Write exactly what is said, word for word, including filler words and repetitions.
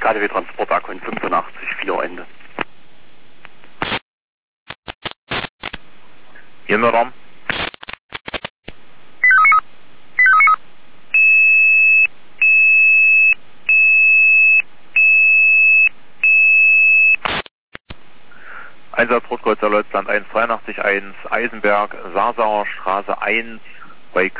K D W Transport Akku fünfundachtzig, vier Ende. Hier im Raum. Einsatz Rotkreuzer Leutnant eins zweiundachtzig eins Eisenberg, Sarsauer Straße eins bei